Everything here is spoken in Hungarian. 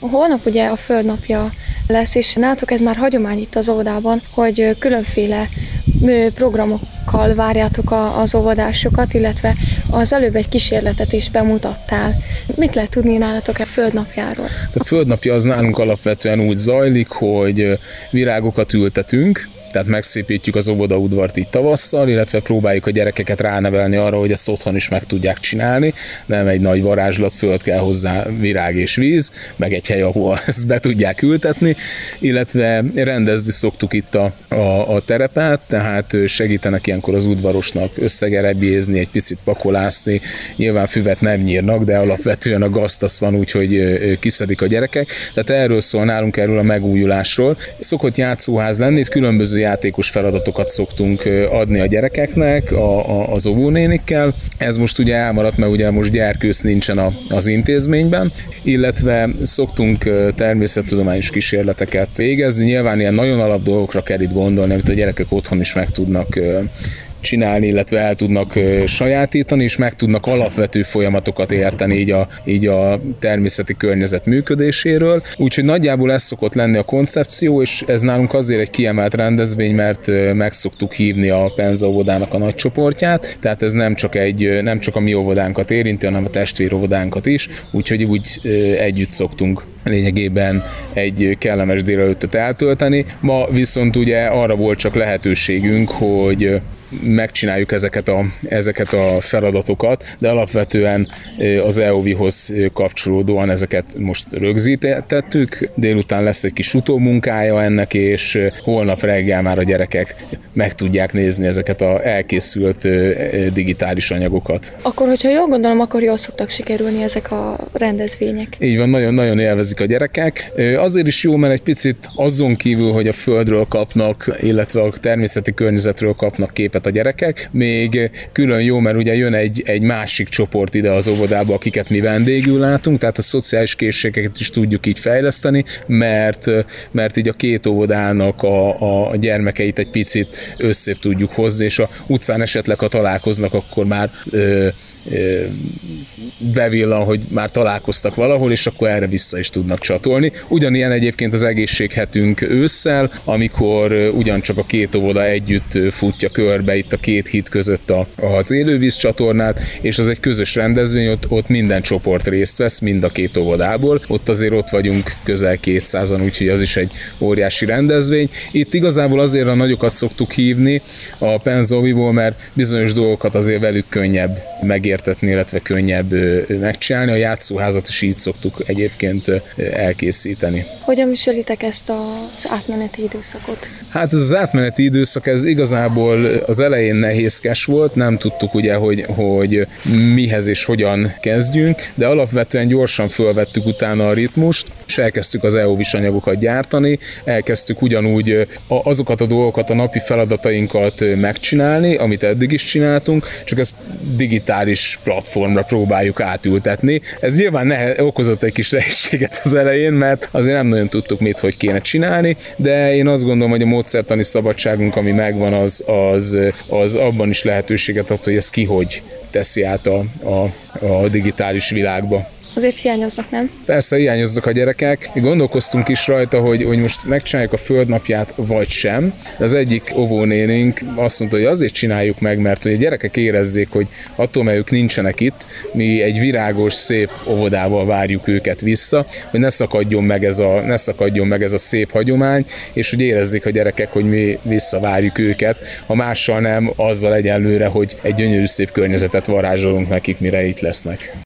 Holnap ugye a Földnapja lesz, és nálatok ez már hagyomány itt az óvodában, hogy különféle programokkal várjátok az óvodásokat, illetve az előbb egy kísérletet is bemutattál. Mit lehet tudni nálatok a Földnapjáról? A Földnapja az nálunk alapvetően úgy zajlik, hogy virágokat ültetünk, tehát megszépítjük az óvodaudvart így tavasszal, illetve próbáljuk a gyerekeket ránevelni arra, hogy ezt otthon is meg tudják csinálni. Nem egy nagy varázslat, föld kell hozzá, virág és víz, meg egy hely, ahol ezt be tudják ültetni, illetve rendezni szoktuk itt a terepet, tehát segítenek ilyenkor az udvarosnak összegerebjézni, egy picit pakolászni. Nyilván füvet nem nyírnak, de alapvetően a gaztasz van, úgyhogy kiszedik a gyerekek. Tehát erről szól nálunk, erről a megújulásról. Szokott játszóház lenni, itt különböző játékos feladatokat szoktunk adni a gyerekeknek, az óvónénikkel. Ez most ugye elmaradt, mert ugye most gyerkőc nincsen az intézményben, illetve szoktunk természettudományos kísérleteket végezni. Nyilván ilyen nagyon alap dolgokra kell itt gondolni, amit a gyerekek otthon is meg tudnak csinálni, illetve el tudnak sajátítani, és meg tudnak alapvető folyamatokat érteni így a természeti környezet működéséről. Úgyhogy nagyjából ez szokott lenni a koncepció, és ez nálunk azért egy kiemelt rendezvény, mert meg szoktuk hívni a Penza óvodának a nagy csoportját, tehát ez nem csak a mi óvodánkat érinti, hanem a testvéróvodánkat is, úgyhogy úgy együtt szoktunk lényegében egy kellemes délelőttöt eltölteni. Ma viszont ugye arra volt csak lehetőségünk, hogy megcsináljuk ezeket a feladatokat, de alapvetően az EOV-hoz kapcsolódóan ezeket most rögzítettük. Délután lesz egy kis utómunkája ennek, és holnap reggel már a gyerekek meg tudják nézni ezeket az elkészült digitális anyagokat. Akkor, hogyha jól gondolom, akkor jól szoktak sikerülni ezek a rendezvények. Így van, nagyon-nagyon élvezik a gyerekek. Azért is jó, mert egy picit azon kívül, hogy a földről kapnak, illetve a természeti környezetről kapnak képet a gyerekek, még külön jó, mert ugye jön egy másik csoport ide az óvodába, akiket mi vendégül látunk, tehát a szociális készségeket is tudjuk így fejleszteni, mert így a két óvodának a gyermekeit egy picit összébb tudjuk hozni, és a utcán esetleg, ha találkoznak, akkor már bevillan, hogy már találkoztak valahol, és akkor erre vissza is tudnak csatolni. Ugyanilyen egyébként az egészséghetünk ősszel, amikor ugyancsak a két óvoda együtt futja körbe itt a két híd között az élővíz csatornát, és az egy közös rendezvény, ott minden csoport részt vesz, mind a két óvodából. Ott vagyunk közel 200-an, úgyhogy az is egy óriási rendezvény. Itt igazából azért a nagyokat szoktuk hívni a Penza-óviból, mert bizonyos dolgokat azért velük könnyebb megértetni, illetve könnyebb megcsinálni. A játszóházat is így szoktuk egyébként elkészíteni. Hogyan viselitek ezt az átmeneti időszakot? Hát ez az átmeneti időszak, ez igazából az elején nehézkes volt, nem tudtuk ugye, hogy mihez és hogyan kezdjünk, de alapvetően gyorsan fölvettük utána a ritmust, és elkezdtük az EOV-s anyagokat gyártani, elkezdtük ugyanúgy azokat a dolgokat, a napi feladatainkat megcsinálni, amit eddig is csináltunk, csak ezt digitális platformra próbáljuk átültetni. Ez nyilván okozott egy kis nehézséget az elején, mert azért nem nagyon tudtuk mit, hogy kéne csinálni, de én azt gondolom, hogy a módszertani szabadságunk, ami megvan, az abban is lehetőséget ad, hogy ezt ki hogy teszi át a digitális világba. Azért hiányoznak, nem? Persze hiányoznak a gyerekek. Gondolkoztunk is rajta, hogy most megcsináljuk a Földnapját, vagy sem. De az egyik óvónénink azt mondta, hogy azért csináljuk meg, mert hogy a gyerekek érezzék, hogy attól, mert ők nincsenek itt, mi egy virágos, szép óvodával várjuk őket vissza, hogy ne szakadjon meg ez a szép hagyomány, és hogy érezzék a gyerekek, hogy mi visszavárjuk őket, ha mással nem, azzal egyenlőre, hogy egy gyönyörű szép környezetet varázsolunk nekik, mire itt lesznek.